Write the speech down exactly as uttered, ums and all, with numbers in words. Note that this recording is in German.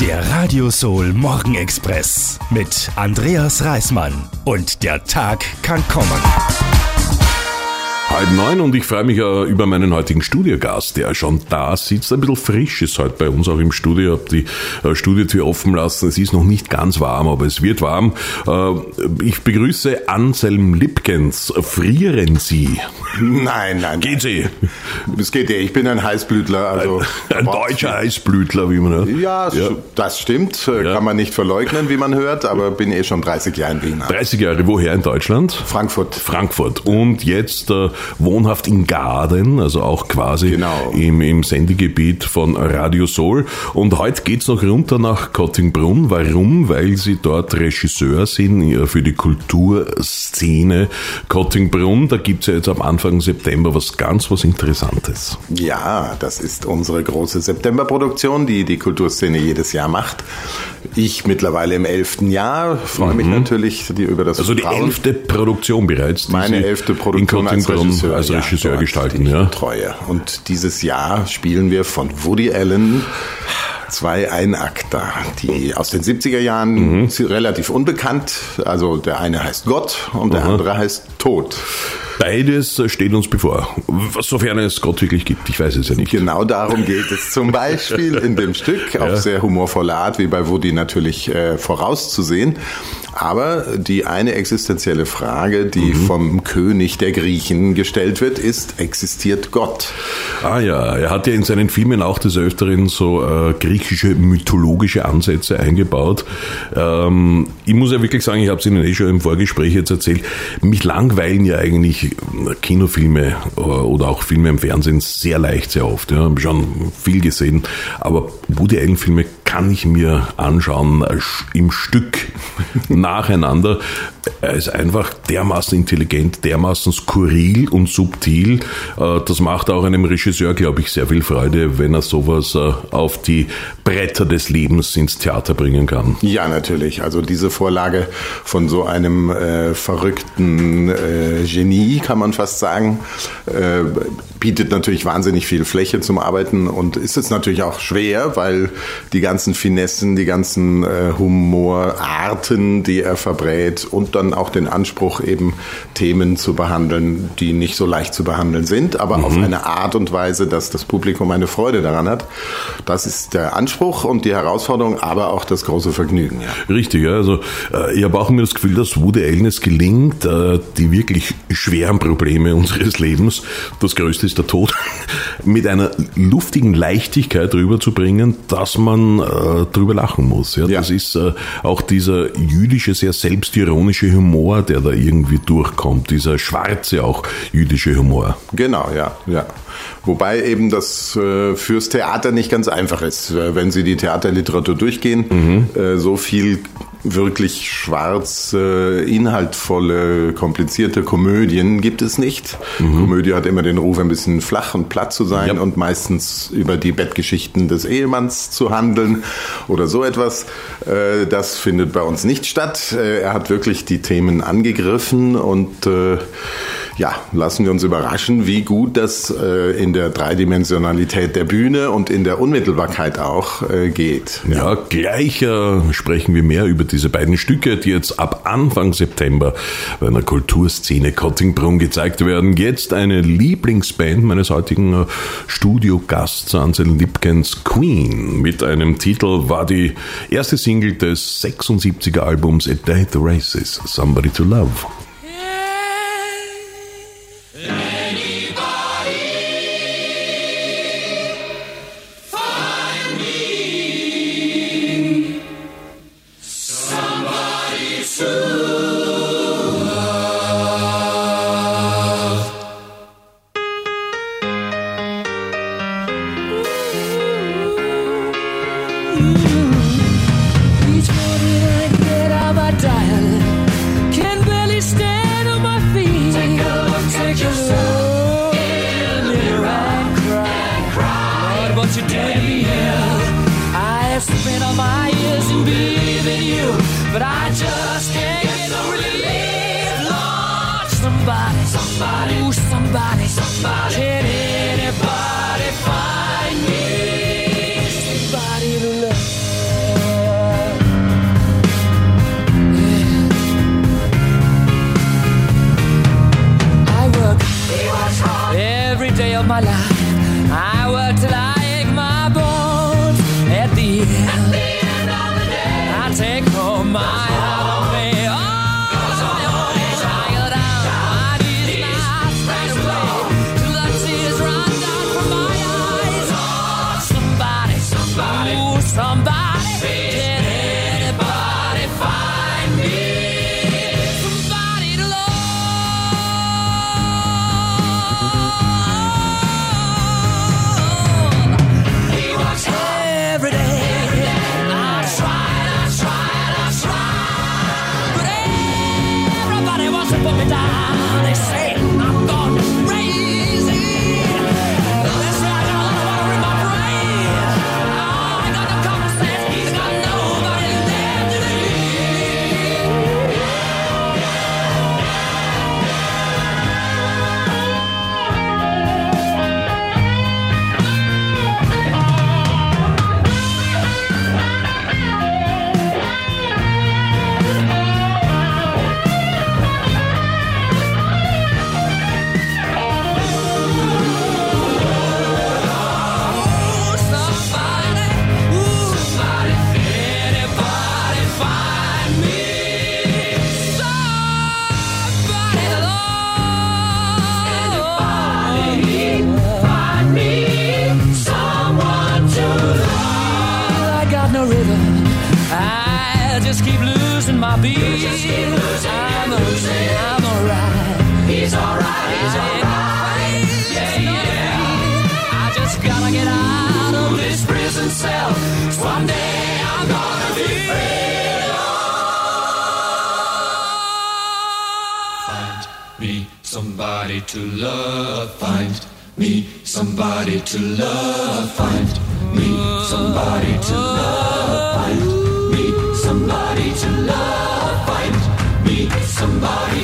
Der Radio Soul Morgenexpress mit Andreas Reismann. Und der Tag kann kommen. Halb neun und ich freue mich äh, über meinen heutigen Studiogast, der schon da sitzt. Ein bisschen frisch ist heute bei uns auch im Studio. Ich habe die äh, Studiotür offen lassen. Es ist noch nicht ganz warm, aber es wird warm. Äh, ich begrüße Anselm Lipkens. Frieren Sie? Nein, nein. Geht Sie? Es geht ja. Ich bin ein Heißblütler. Also ein, ein deutscher Heißblütler, wie man hört. Ja, ja, das stimmt. Ja. Kann man nicht verleugnen, wie man hört, aber bin eh schon dreißig Jahre in Wien. dreißig Jahre. Woher in Deutschland? Frankfurt. Frankfurt. Und jetzt äh, wohnhaft in Gaden, also auch quasi genau. im, im Sendegebiet von Radio Soul. Und heute geht's noch runter nach Kottingbrunn. Warum? Weil Sie dort Regisseur sind für die Kulturszene Kottingbrunn. Da gibt's ja jetzt am Anfang September was ganz was Interessantes. Ja, das ist unsere große Septemberproduktion, die die Kulturszene jedes Jahr macht. Ich mittlerweile im elften Jahr, freue mich mhm. natürlich die, über das Also die Vertrauen. elfte Produktion bereits. Meine elfte Produktion als Regisseur, als ja, Regisseur dort, gestalten. Die ich ja. betreue. Und dieses Jahr spielen wir von Woody Allen zwei Einakter, die aus den siebziger Jahren mhm. relativ unbekannt. Also der eine heißt Gott und der mhm. andere heißt Tod. Beides steht uns bevor, sofern es Gott wirklich gibt. Ich weiß es ja nicht. Genau darum geht es zum Beispiel in dem Stück, ja. auf sehr humorvolle Art, wie bei Woody natürlich äh, vorauszusehen. Aber die eine existenzielle Frage, die mhm. vom König der Griechen gestellt wird, ist, existiert Gott? Ah ja, er hat ja in seinen Filmen auch des Öfteren so äh, griechische mythologische Ansätze eingebaut. Ähm, ich muss ja wirklich sagen, ich habe es Ihnen eh schon im Vorgespräch jetzt erzählt, mich langweilen ja eigentlich Kinofilme oder auch Filme im Fernsehen sehr leicht, sehr oft. Ja, habe schon viel gesehen, aber Woody Allen Filme kann ich mir anschauen im Stück nacheinander. Er ist einfach dermaßen intelligent, dermaßen skurril und subtil. Das macht auch einem Regisseur, glaube ich, sehr viel Freude, wenn er sowas auf die Bretter des Lebens ins Theater bringen kann. Ja, natürlich. Also diese Vorlage von so einem äh, verrückten äh, Genie, kann man fast sagen, äh, bietet natürlich wahnsinnig viel Fläche zum Arbeiten und ist es natürlich auch schwer, weil die ganzen Finessen, die ganzen äh, Humorarten, die er verbrät und dann auch den Anspruch, eben Themen zu behandeln, die nicht so leicht zu behandeln sind, aber mhm. auf eine Art und Weise, dass das Publikum eine Freude daran hat. Das ist der Anspruch und die Herausforderung, aber auch das große Vergnügen. Ja. Richtig, ja. Also äh, ich habe auch immer das Gefühl, dass Woody Allen es gelingt, äh, die wirklich schweren Probleme unseres Lebens, das größte ist der Tod, mit einer luftigen Leichtigkeit rüberzubringen, dass man äh, drüber lachen muss. Ja? Ja. Das ist äh, auch dieser jüdische, sehr selbstironische Humor, der da irgendwie durchkommt, dieser schwarze auch jüdische Humor. Genau, ja, ja. Wobei eben das äh, fürs Theater nicht ganz einfach ist. Wenn Sie die Theaterliteratur durchgehen, mhm. äh, so viel wirklich schwarz, äh, inhaltvolle, komplizierte Komödien gibt es nicht. Mhm. Komödie hat immer den Ruf, ein bisschen flach und platt zu sein ja. und meistens über die Bettgeschichten des Ehemanns zu handeln oder so etwas. Äh, das findet bei uns nicht statt. Äh, er hat wirklich die Themen angegriffen und äh, ja, lassen wir uns überraschen, wie gut das äh, in der Dreidimensionalität der Bühne und in der Unmittelbarkeit auch äh, geht. Ja, ja gleich äh, sprechen wir mehr über diese beiden Stücke, die jetzt ab Anfang September bei einer Kulturszene Kottingbrunn gezeigt werden. Jetzt eine Lieblingsband meines heutigen äh, Studiogasts, Anselm Lipkens, Queen. Mit einem Titel war die erste Single des sechsundsiebziger Albums A Day at the Races, Somebody to Love. Somebody, somebody, somebody. Can anybody find me? Somebody to love. I just keep losing my beat. I'm a, I'm alright. He's alright, he's alright. Yeah, yeah. I just gotta get out of this prison cell. Someday I'm gonna be free. Find me somebody to love. Find me somebody to love. Find me somebody to love. Find me somebody to love. Find me somebody.